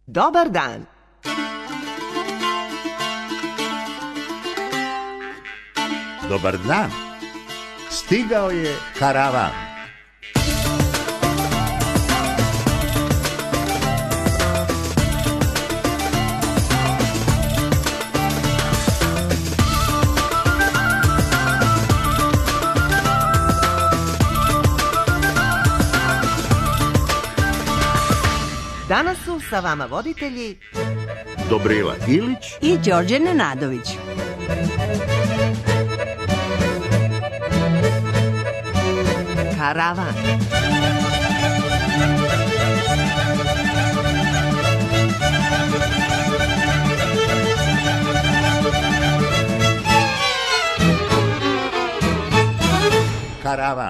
Dobar dan. Dobar dan. Stigao je karavan. Danas su sa vama voditelji Dobrila Ilić i Đorđe Nenadović. Karavan. Karavan.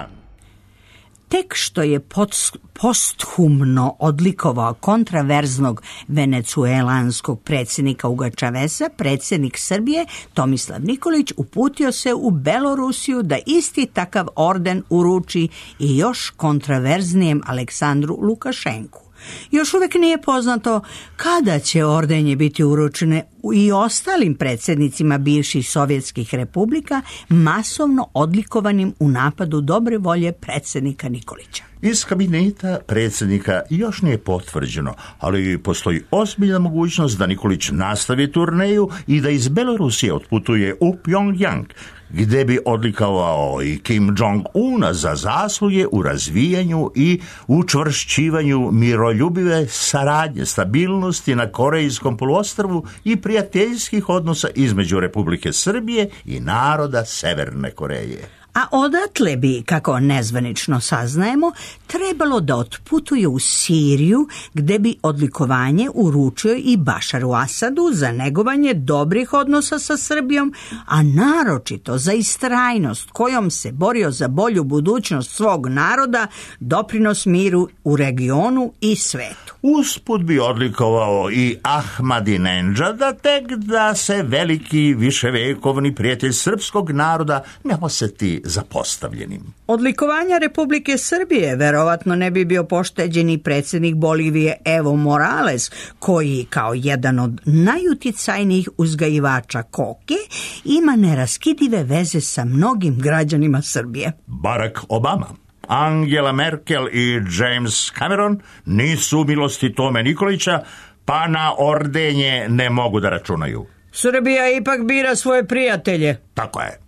Tek što je posthumno odlikovao kontraverznog venecuelanskog predsjednika Huga Čavesa, predsjednik Srbije Tomislav Nikolić uputio se u Belorusiju da isti takav orden uruči i još kontraverznijem Aleksandru Lukašenku. Još uvijek nije poznato kada će ordenje biti uručene i ostalim predsjednicima bivših sovjetskih republika masovno odlikovanim u napadu dobre volje predsjednika Nikolića. Iz kabineta predsjednika još nije potvrđeno, ali postoji ozbiljna mogućnost da Nikolić nastavi turneju i da iz Belorusije otputuje u Pyongyang, gdje bi odlikovao i Kim Jong-una za zasluge u razvijanju i učvršćivanju miroljubive saradnje, stabilnosti na Korejskom poluostrvu i prijateljskih odnosa između Republike Srbije i naroda Severne Koreje. A odatle bi, kako nezvanično saznajemo, trebalo da otputuje u Siriju, gde bi odlikovanje uručio i Bašaru Asadu za negovanje dobrih odnosa sa Srbijom, a naročito za istrajnost kojom se borio za bolju budućnost svog naroda, doprinos miru u regionu i svetu. Usput bi odlikovao i Ahmadinedžada, tek da se veliki viševekovni prijatelj srpskog naroda ne osjeti zapostavljenim. Odlikovanja Republike Srbije verovatno ne bi bio pošteđen i predsjednik Bolivije Evo Morales, koji kao jedan od najuticajnijih uzgajivača koke ima neraskidive veze sa mnogim građanima Srbije. Barack Obama, Angela Merkel i James Cameron nisu u milosti Tome Nikolića, pa na ordenje ne mogu da računaju. Srbija ipak bira svoje prijatelje. Tako je.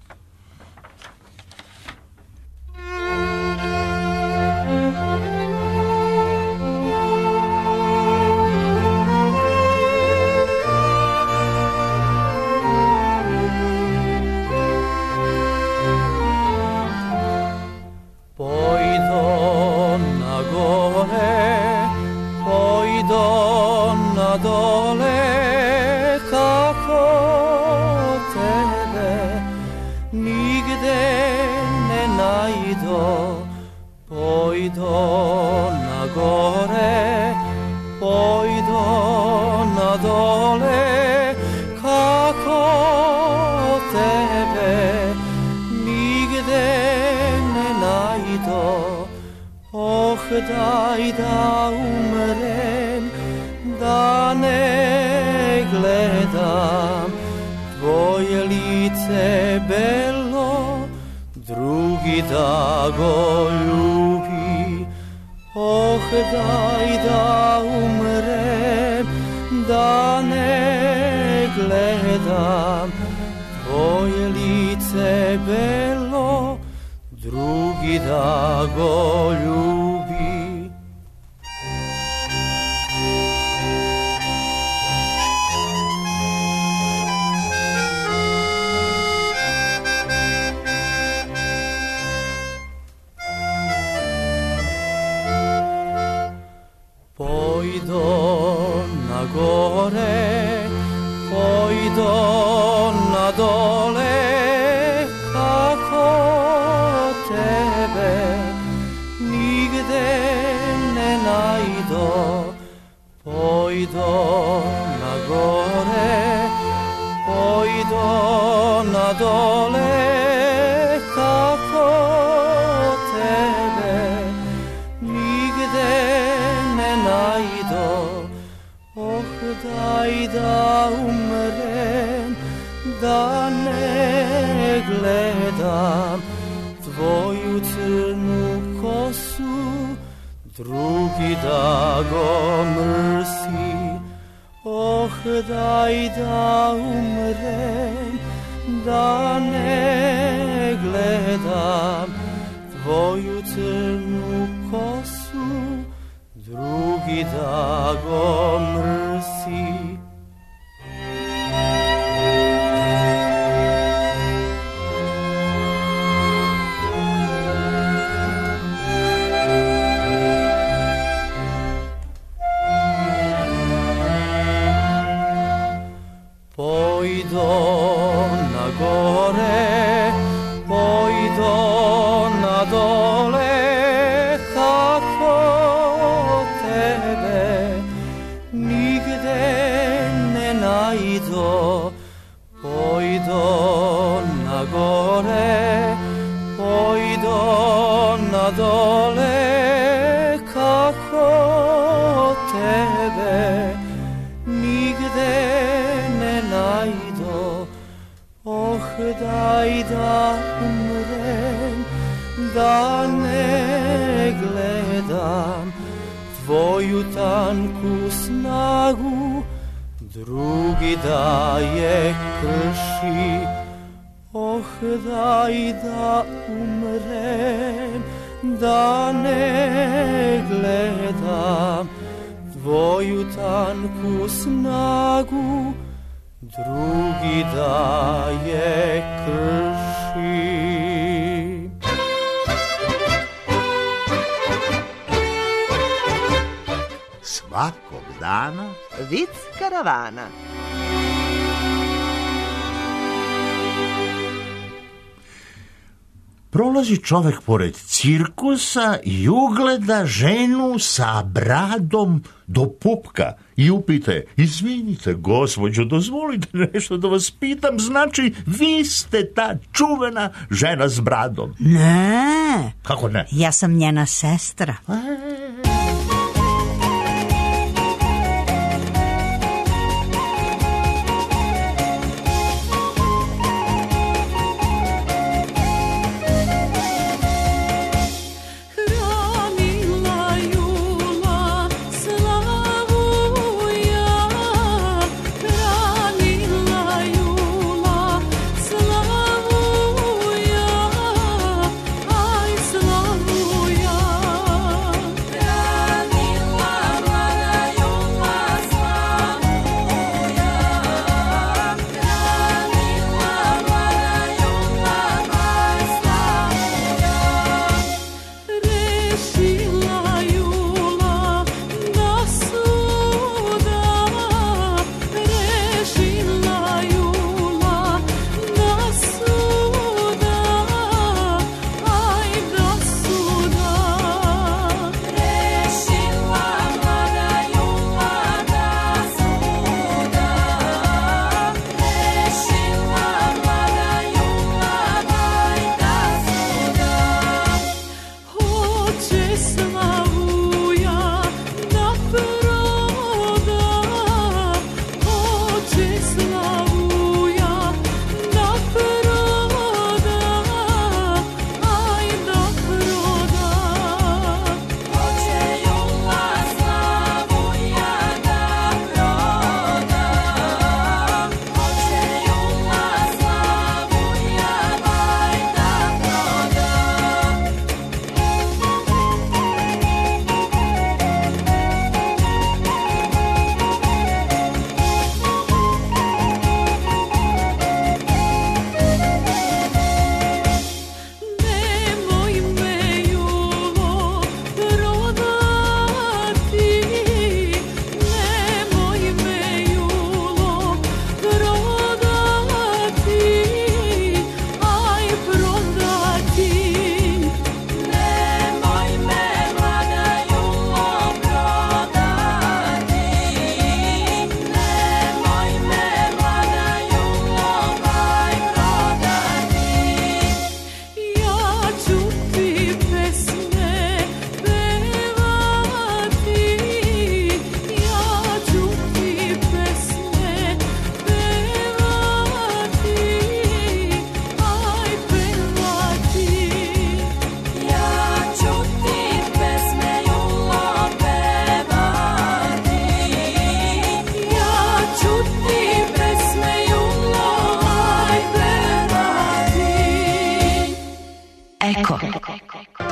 Daj da umrem, da ne gledam tvoje lice belo, drugi da go ljubi. Oh, daj da umrem, da ne gledam tvoje lice belo, drugi da go ljubi. Pojdo na gore, pojdo na dole, kako tebe nigde ne najdo. Pojdo na gore, pojdo na dole, kako tebe nigde ne najdo. Oh, daj da umrem, da ne gledam tvoju crnu kosu, drugi da go mrsi. Oh, daj da umrem, da ne gledam tvoju crnu kosu, drugi da go mrsi. Pojdo na gore, pojdo na dole, kako tebe nigde ne najdo. Pojdo na gore, pojdo na dole, kako tebe nigde ne najdo. Oh, daj da umrem, da ne gledam tvoju tanku snagu, drugi da je krši. Oh, daj da umrem, da ne gledam tvoju tanku snagu, drugi da je krši. Svakog dana Vic karavana. prolazi čovek pored cirkusa i ugleda ženu sa bradom do pupka i upita je: izvinite, gospođo, dozvolite nešto da vas pitam, znači vi ste ta čuvena žena s bradom? Ne. Kako ne? Ja sam njena sestra.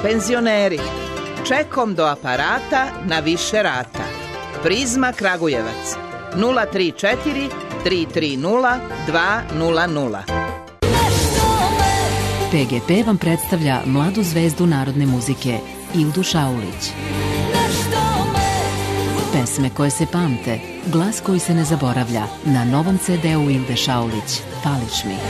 Penzioneri, čekom do aparata na više rata. Prizma Kragujevac 034 330 200. PGP vam predstavlja mladu zvezdu narodne muzike Ildu Šaulić. Pesme koje se pamte, glas koji se ne zaboravlja, na novom CD-u Ilde Šaulić, Fališ mi.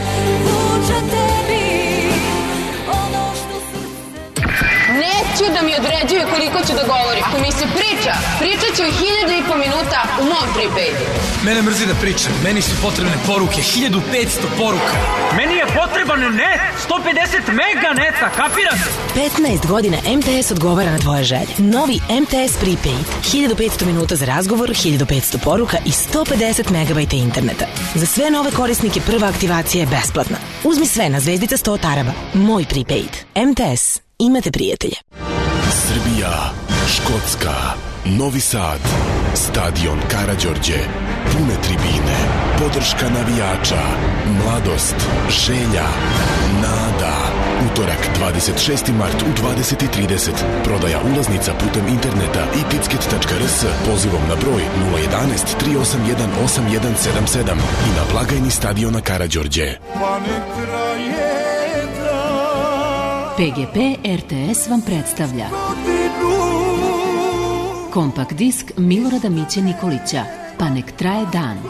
Neću da mi određuje koliko ću da govorim. Ako mi se priča, pričat ću 1.500 minuta u mom prepaidu. Mene mrzi da pričam, meni su potrebne poruke, 1500 poruka. Meni je potreban net, 150 mega neta, kapirate? 15 godina MTS odgovara na tvoje želje. Novi MTS Prepaid. 1500 minuta za razgovor, 1500 poruka i 150 megabajta interneta. Za sve nove korisnike prva aktivacija je besplatna. Uzmi sve na zvezdica 100 taraba. Moj Prepaid. MTS. Imate prijatelje. Srbija, Škotska, Novi Sad, stadion Karađorđe, pune tribine, podrška navijača, mladost, želja, nada. Utorak, 26. mart u 20:30. Prodaja ulaznica putem interneta i ticket.rs pozivom na broj 011 381 8177 i na blagajni stadiona Karađorđe. PGP RTS vam predstavlja kompakt disk Milorada Miće Nikolića, Pa nek traje dan.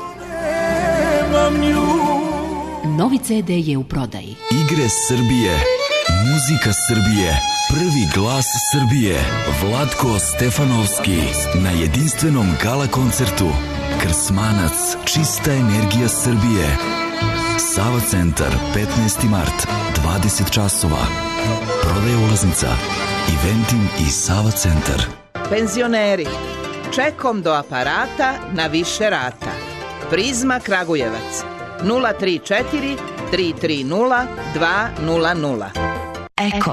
Novi CD je u prodaji. Igre Srbije, muzika Srbije, prvi glas Srbije, Vlatko Stefanovski na jedinstvenom gala koncertu. Krsmanac, čista energija Srbije. Sava centar, 15. mart, 20 časova. Prodaja ulaznica, Eventim i Sava centar. Penzioneri, čekom do aparata na više rata. Prizma Kragujevac 034 330 200. Eko.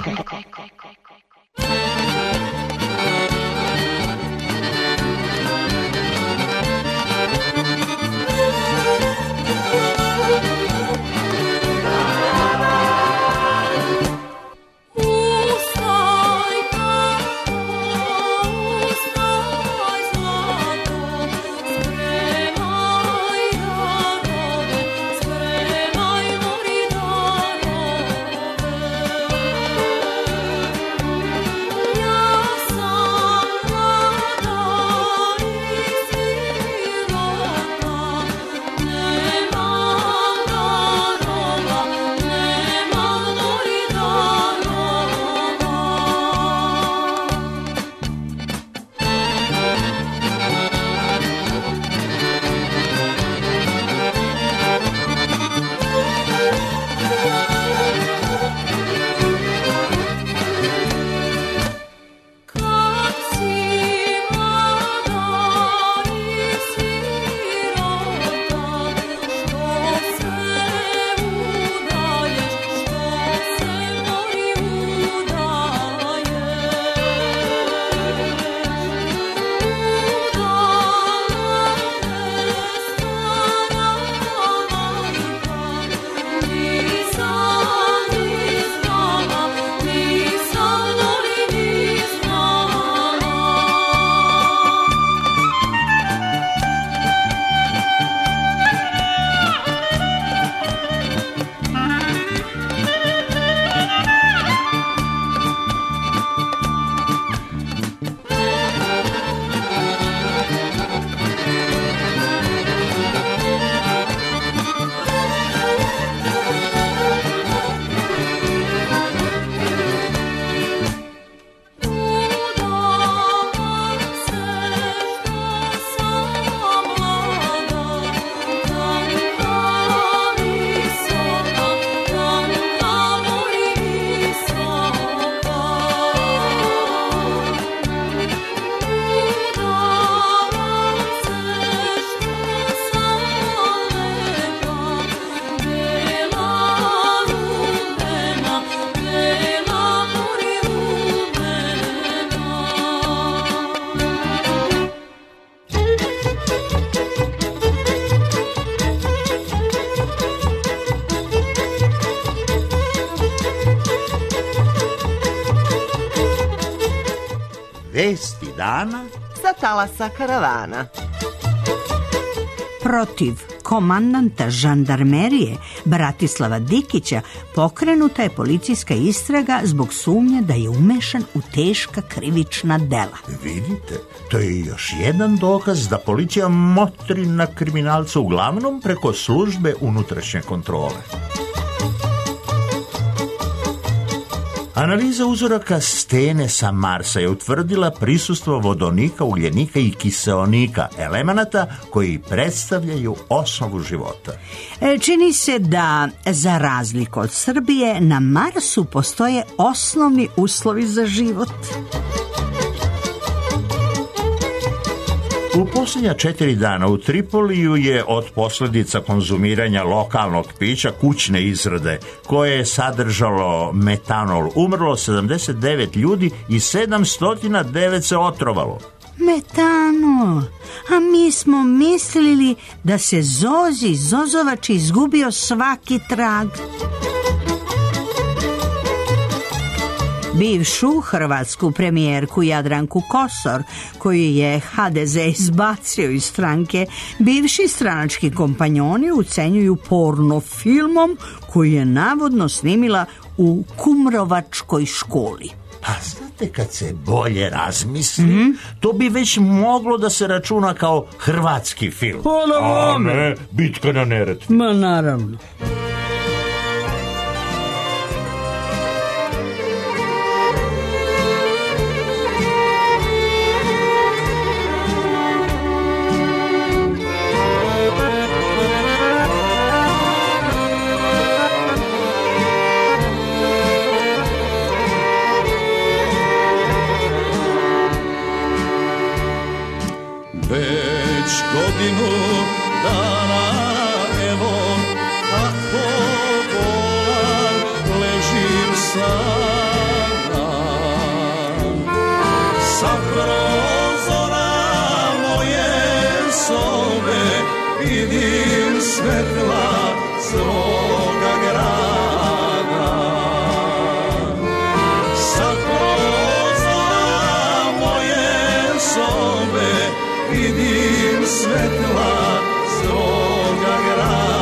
Vesti dana sa talasa karavana. Protiv komandanta žandarmerije Bratislava Dikića pokrenuta je policijska istraga zbog sumnje da je umešan u teška krivična dela. Vidite, to je još jedan dokaz da policija motri na kriminalca uglavnom preko službe unutrašnje kontrole. Analiza uzoraka stene sa Marsa je utvrdila prisustvo vodonika, ugljenika i kiseonika, elemenata koji predstavljaju osnovu života. Čini se da, za razliku od Srbije, na Marsu postoje osnovni uslovi za život. U posljednja 4 dana u Tripoliju je od posljedica konzumiranja lokalnog pića kućne izrade, koje je sadržalo metanol, umrlo 79 ljudi i 709 se otrovalo. Metanol, a mi smo mislili da se Zozovač izgubio svaki trag. Bivšu hrvatsku premijerku Jadranku Kosor, koju je HDZ izbacio iz stranke, bivši stranački kompanjoni ucenjuju porno filmom koji je navodno snimila u Kumrovačkoj školi. A znate, kad se bolje razmisli, to bi već moglo da se računa kao hrvatski film. A ne, Bitka na Neretvi. Ma naravno. Godinu dana, evo, kako bolan ležim sada. Sa prozora moje sobe vidim svetla svoga grada. Sa prozora moje sobe vidim svetla svoga grada.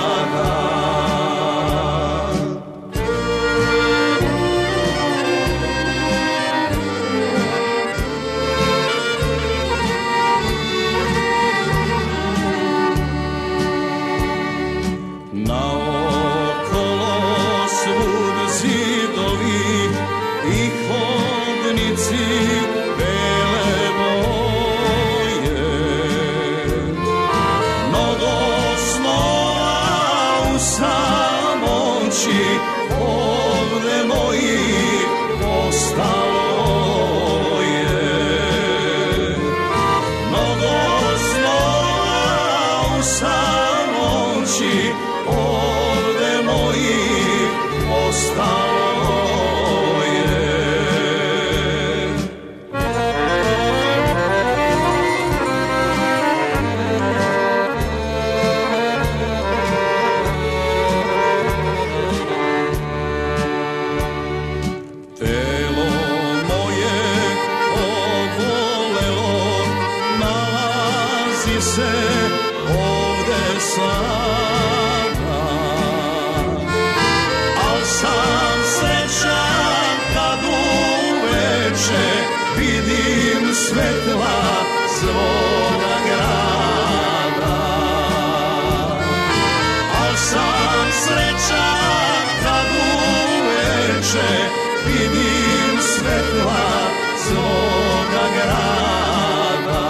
Naokolo svud zidovi i hodnici bele boje. Mnogo snova u samoći ovde mojih ostalo je. Mnogo snova u samoći ovde mojih ostalo je. Telo moje obolelo nalazi se ovde sada, al sam srećan kad uveče vidim svetla svoga grada. Al sam srećan kad uveče vidim svetla svoga grada.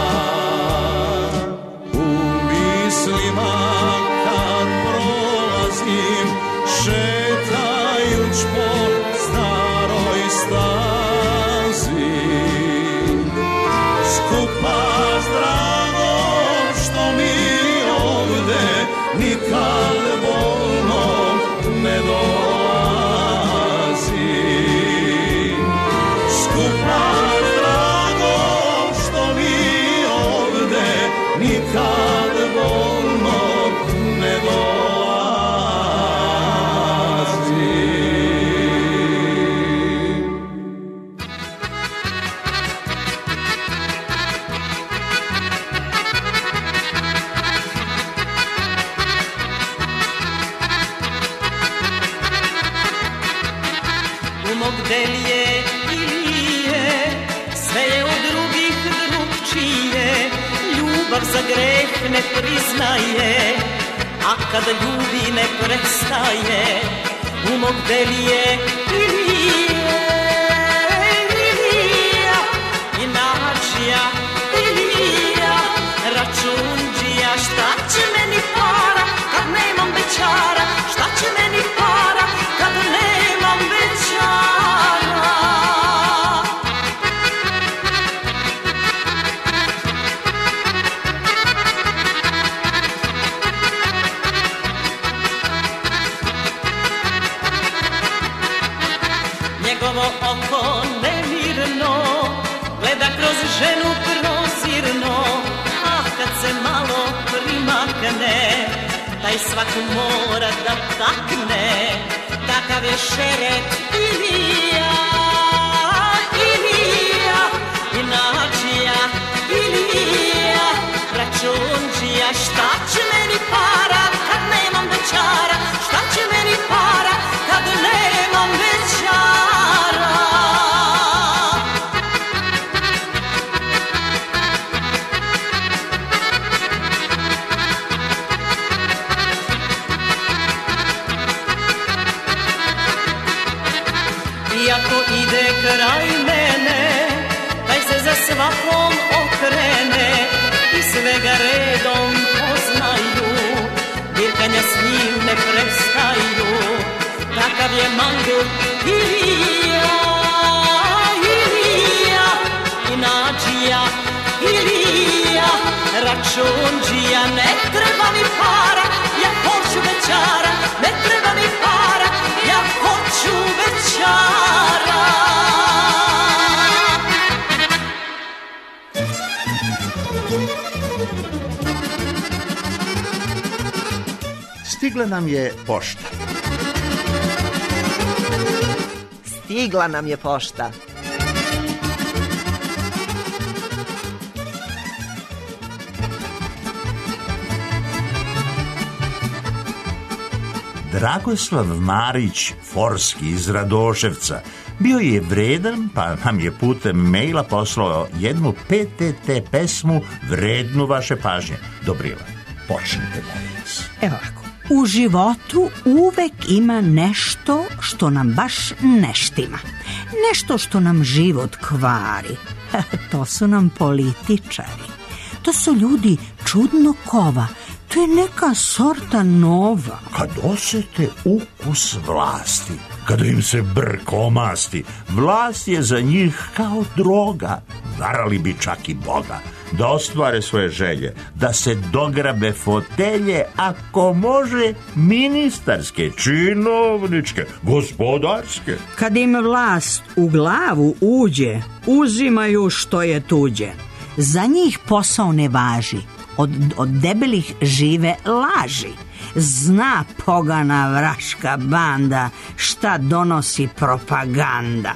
U mislima kad prolazim šetajuć po staroj stazi, skupa s dragom što mi ovde nikad bolno ne dolazi. Skupa s dragom što mi ovde nikad bolno ne dolazi. ne priznaje, a kada ljubi ne prestaje, u mog delije Ilija, inačija Ilija, računđija, šta će meni para kad nemam bećara, šta će meni para kad nemam bećara. Njegovo oko nemirno gleda kroz ženu prozirno, a kad se malo primakne, taj svaku mora da takne. Takav je šeret Ilija, Ilija, inačija Ilija, računđija, šta će meni para kad nemam bećara, šta će meni para kad nemam bećara. Iako ide kraj mene, taj se za svakom okrene i sve ga redom poznaju, birkanja s njim ne prestaju. Takav je mangur Ilija, Ilija, inačija Ilija, računđija, ne treba mi para, ja hoću bećara, ne treba mi para, ja hoću bećara. Stigla nam je pošta. Stigla nam je pošta. Dragoslav Marić Forski iz Radoševca bio je vredan, pa nam je putem maila poslao jednu PTT pesmu vrednu vaše pažnje. Dobrila, počnite da vas. Evo ovako. U životu uvek ima nešto što nam baš ne štima. Nešto što nam život kvari. To su nam političari. To su ljudi čudnog kova. To je neka sorta nova. Kad osete ukus vlasti, kada im se brk omasti, vlast je za njih kao droga. Varali bi čak i Boga da ostvare svoje želje, da se dograbe fotelje, ako može ministarske, činovničke, gospodarske. Kad im vlast u glavu uđe, uzimaju što je tuđe. Za njih posao ne važi. Od debelih žive laži. Zna pogana vraška banda šta donosi propaganda.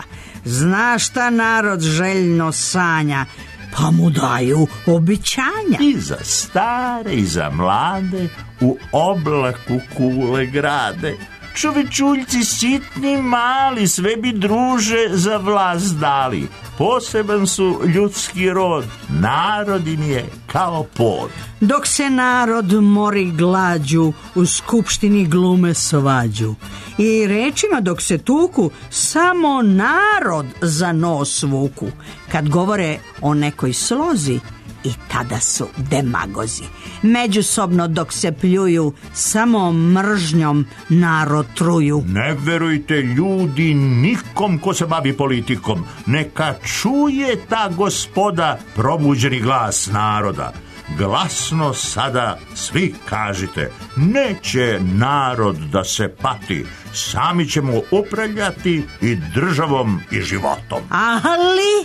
Zna šta narod željno sanja, pa mu daju obećanja. I za stare i za mlade u oblaku kule grade. Čovečuljci sitni mali sve bi druže za vlast dali. Poseban su ljudski rod, narod im je kao pod. Dok se narod mori glađu, u skupštini glume svađu. I rečima dok se tuku, samo narod za nos vuku. Kad govore o nekoj slozi, i tada su demagozi. Međusobno dok se pljuju, samo mržnjom narod truju. Ne verujte ljudi nikom ko se bavi politikom. Neka čuje ta gospoda probuđeni glas naroda. Glasno sada svi kažite, neće narod da se pati, sami ćemo upravljati i državom i životom. Ali?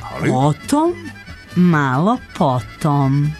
O tom malo potom.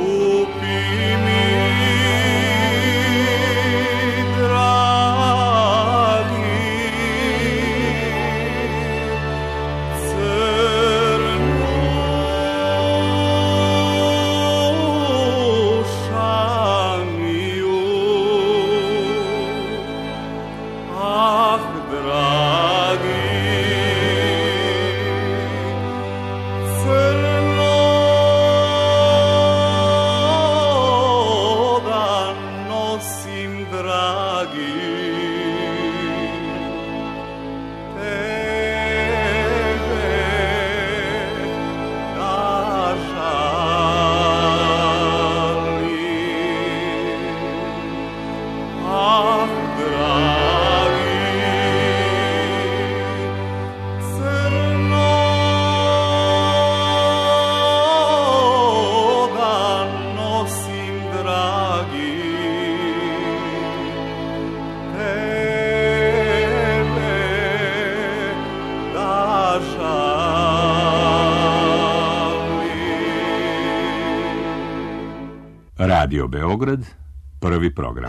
Radio Beograd, prvi program.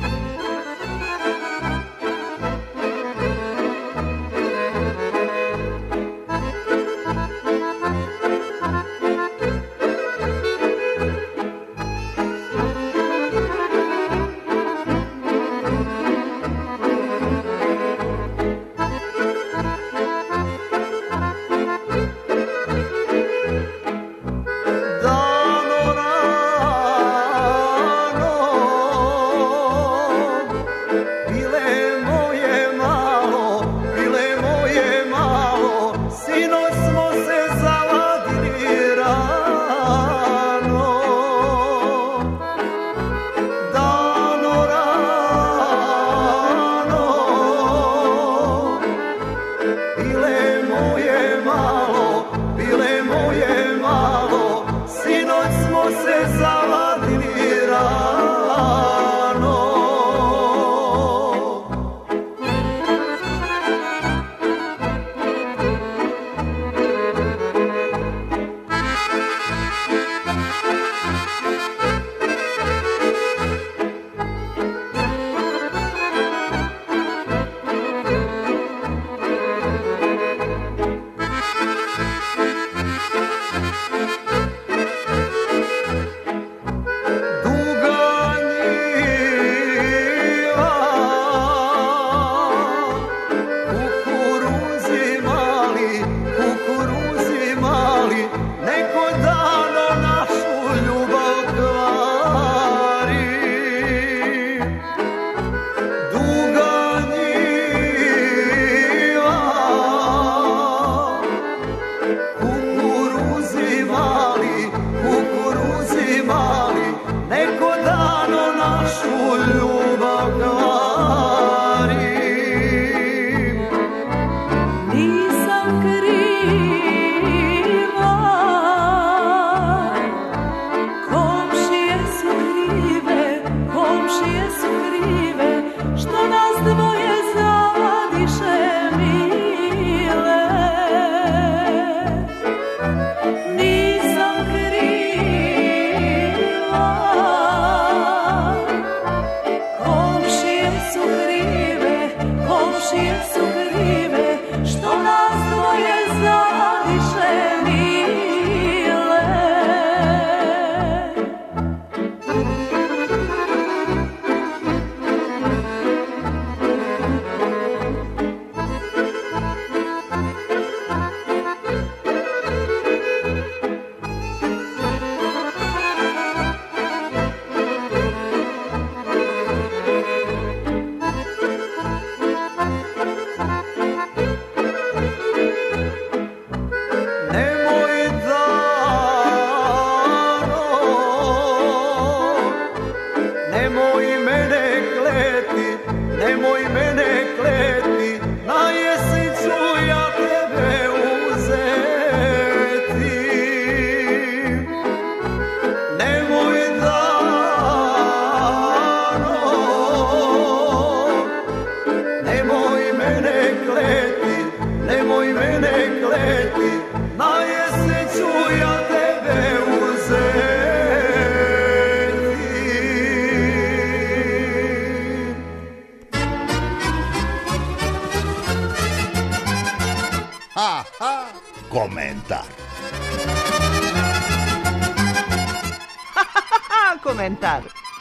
komentar.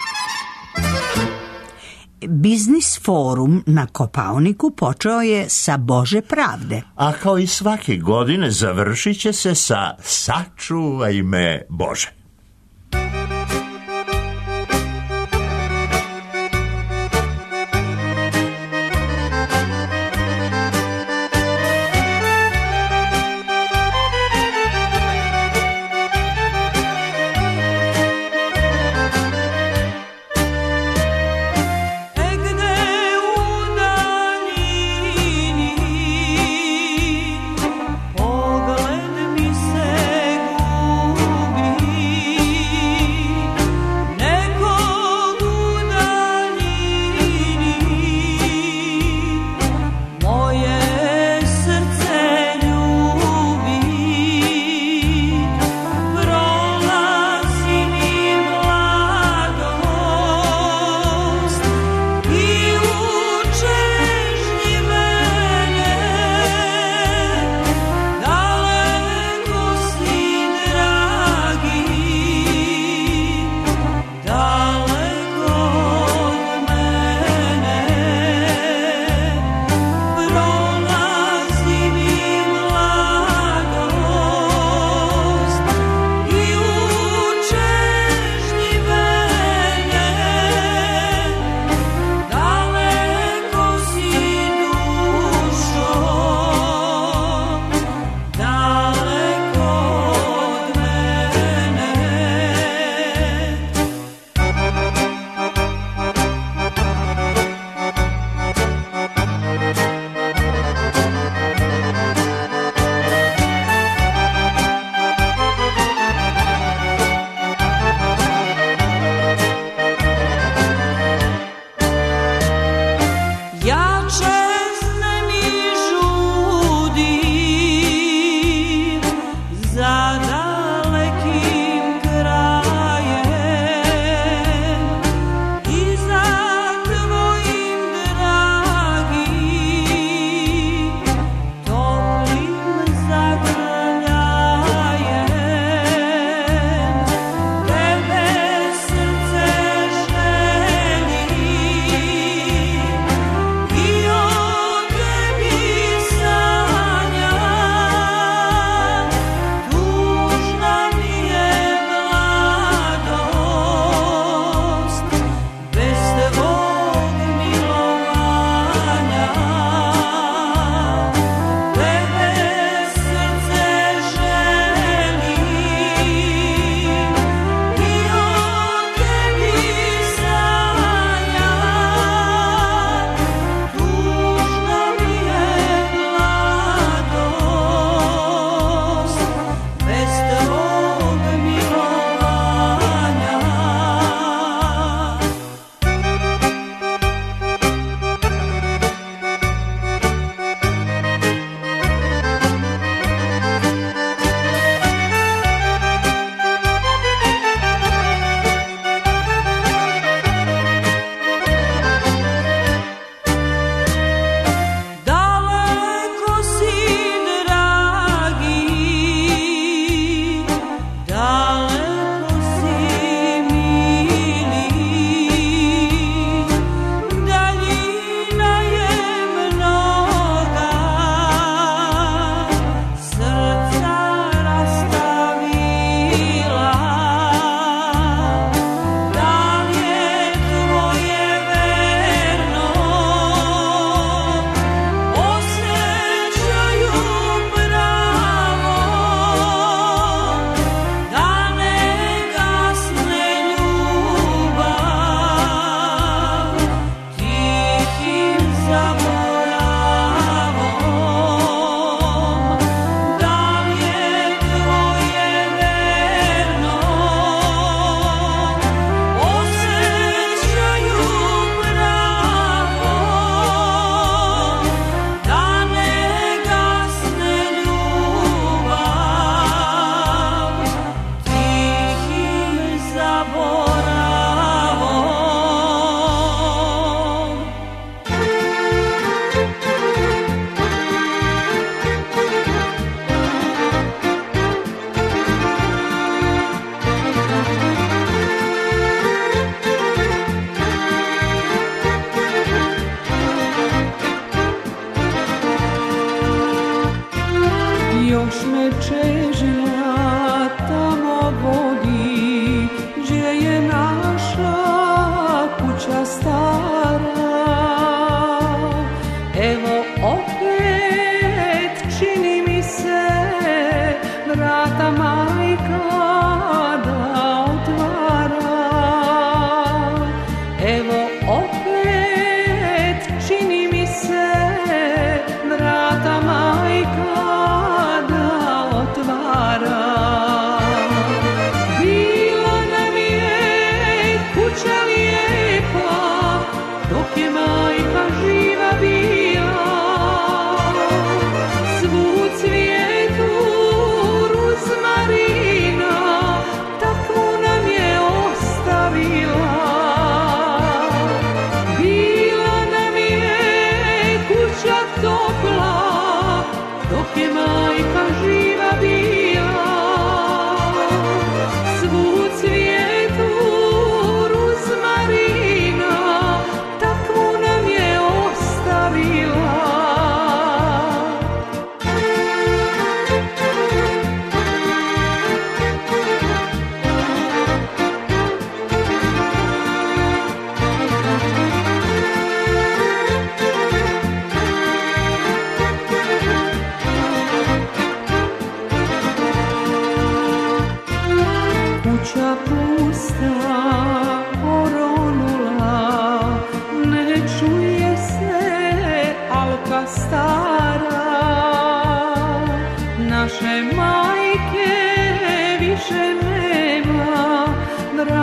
Biznis forum na Kopaoniku počeo je sa Bože pravde. A kao i svake godine završit će se sa Sačuvaj me Bože. Pogled mi se gubi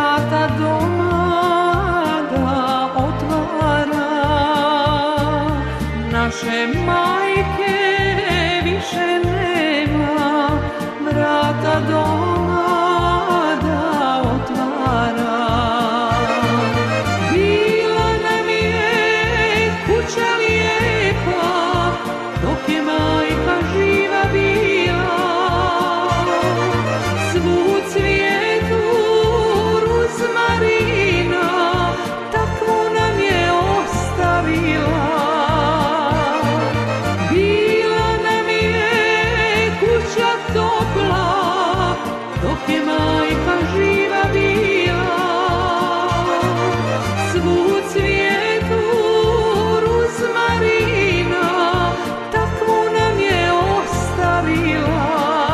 vrata doma da otvara, naše majke više nema, vrata doma da otvara. Bila nam je kuća lijepa, dok je majka živa bila, svu cvijetu ruzmarina, takvu nam je ostavila. Bila nam je kuća topla, dok je majka živa bila, svu cvijetu ruzmarina, takvu nam je ostavila.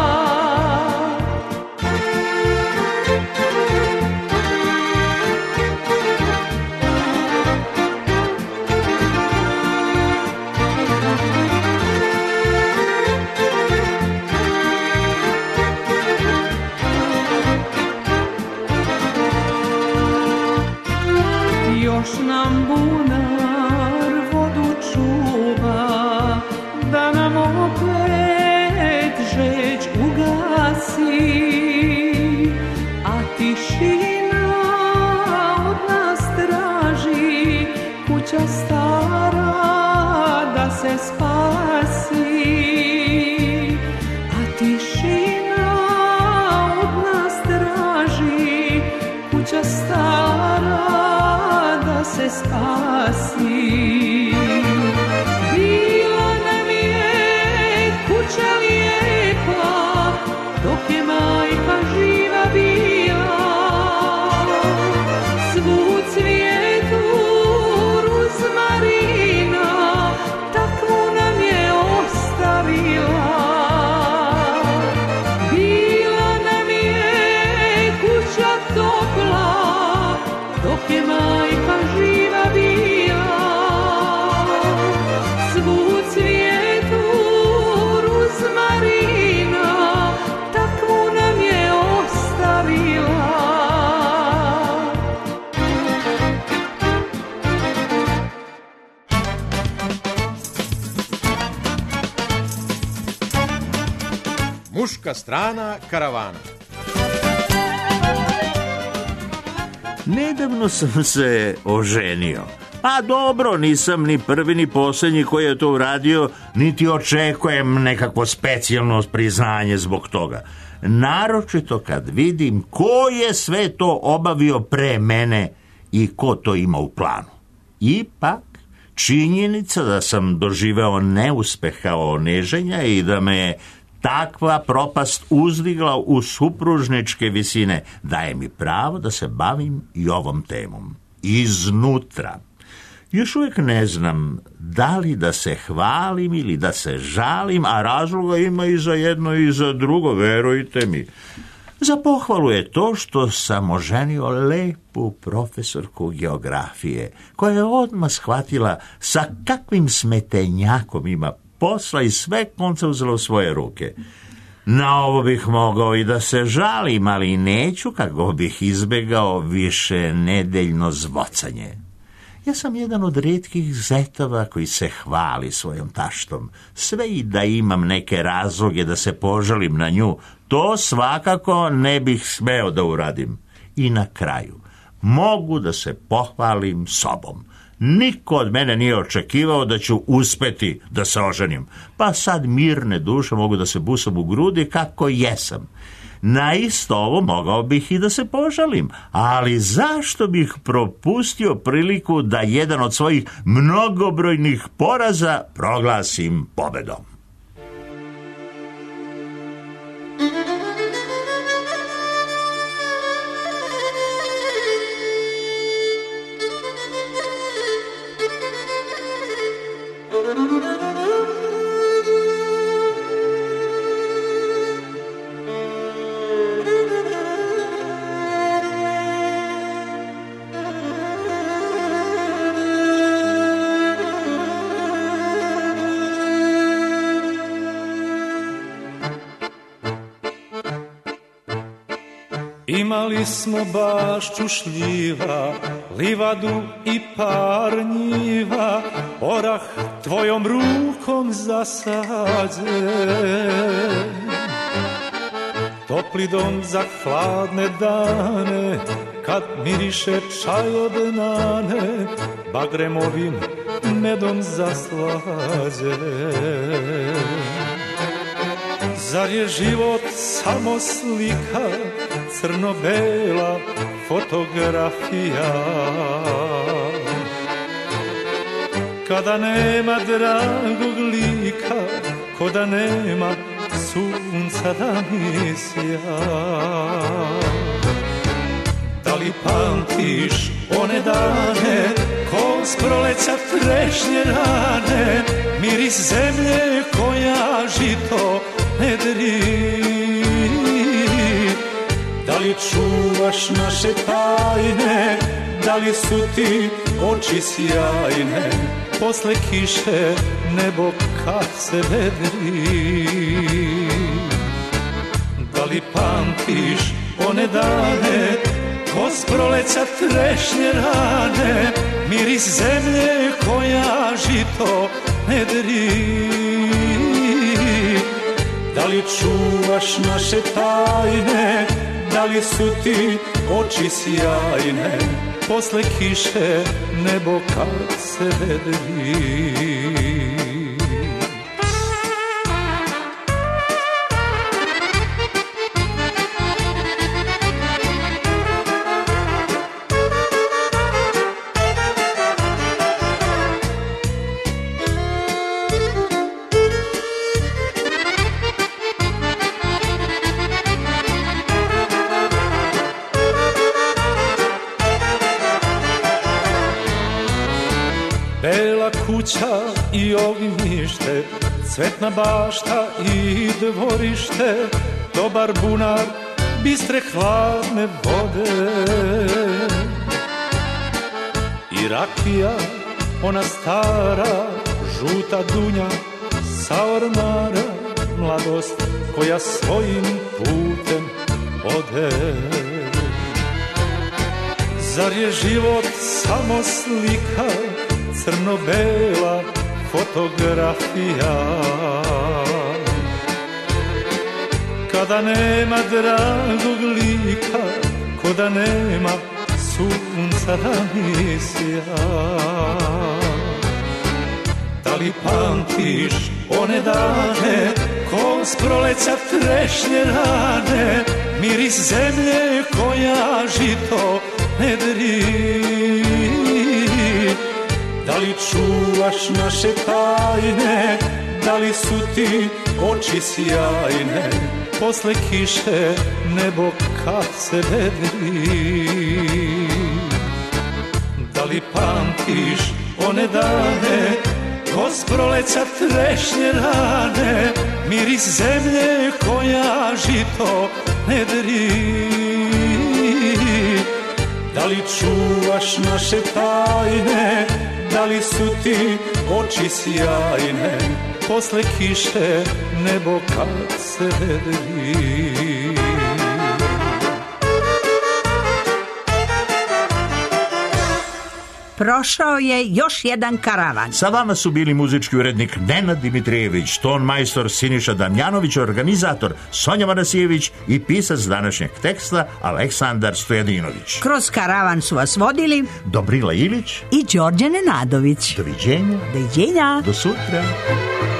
Još nam bunar vodu čuva, da nam opet žeć ugasi, a tišina od nas traži, kuća stara da se spasi. A tišina od nas traži, kuća stara da se spasi. Bila nam je kuća lijepa, dok je majka živa bila, svu cvijetu ruzmarina, takvu nam je ostavila. Bila nam je kuća topla, dok je majka živa bila, svu cvijetu ruzmarina, takvu nam je ostavila. Muška strana karavana. Nedavno sam se oženio. A dobro, nisam ni prvi ni posljednji koji je to uradio, niti očekujem nekakvo specijalno priznanje zbog toga. Naročito kad vidim ko je sve to obavio pre mene i ko to ima u planu. Ipak, činjenica da sam doživeo neuspeh kao neženja i da me je takva propast uzdigla u supružničke visine daje mi pravo da se bavim i ovom temom. Iznutra. Još uvijek ne znam da li da se hvalim ili da se žalim, a razloga ima i za jedno i za drugo, verujte mi. Za pohvalu je to što sam oženio lepu profesorku geografije, koja je odmah shvatila sa kakvim smetenjakom ima posla i sve konce uzela u svoje ruke. Na ovo bih mogao i da se žalim, ali neću kako bih izbegao više nedeljno zvocanje. Ja sam jedan od rijetkih zetova koji se hvali svojom taštom. Sve i da imam neke razloge da se požalim na nju, to svakako ne bih smeo da uradim. I na kraju, mogu da se pohvalim sobom. Niko od mene nije očekivao da ću uspeti da se oženim, pa sad mirne duše mogu da se busam u grudi kako jesam. Na isto ovo mogao bih i da se požalim, ali zašto bih propustio priliku da jedan od svojih mnogobrojnih poraza proglasim pobedom? Imali smo bašću šljiva, livadu i par njiva, orah tvojom rukom zasađen. Topli dom za hladne dane, kad miriše čaj od nane, bagremovim medom zaslađen. Zar je život samo slika, crno-bela fotografija? Kada nema dragog lika, ko da nema sunca da mi sja. Da li pamtiš one dane, ko s proleća trešnje rane, miris zemlje koja žito ne dri? Da li čuvaš naše tajne, da li su ti oči sjajne, posle kiše nebo kad se vedri? Da li pamtiš one dane, ko s proleća trešnje rane, miris zemlje koja žito ne dri? Da li čuvaš naše tajne, da li su ti oči sjajne, posle kiše nebo kad se vedri? Kuća i ognjište, cvetna bašta i dvorište, dobar bunar, bistre hladne vode. I rakija, ona stara, žuta dunja sa ormara, mladost koja svojim putem ode. Zar je život samo slika, crno-bela fotografija? Kada nema dragog lika, ko da nema sunca da mi sja. Da li pamtiš one dane, ko s proleća trešnje rane, miris zemlje koja žito ne dri? Da li čuvaš naše tajne, da li su ti oči sjajne, posle kiše nebo kad se vedri? Da li pamtiš one dane, ko s proleća trešnje rane, miris zemlje koja žito ne dri? Da li čuvaš naše tajne, da li su ti oči sjajne, posle kiše nebo kad se vedri? Prošao je još jedan karavan. Sa vama su bili muzički urednik Nenad Dimitrijević, ton majstor Siniša Damjanović, organizator Sonja Manasijević i pisac današnjeg teksta Aleksandar Stojadinović. Kroz karavan su vas vodili Dobrila Ilić i Đorđe Nenadović. Doviđenja. Doviđenja. Do sutra.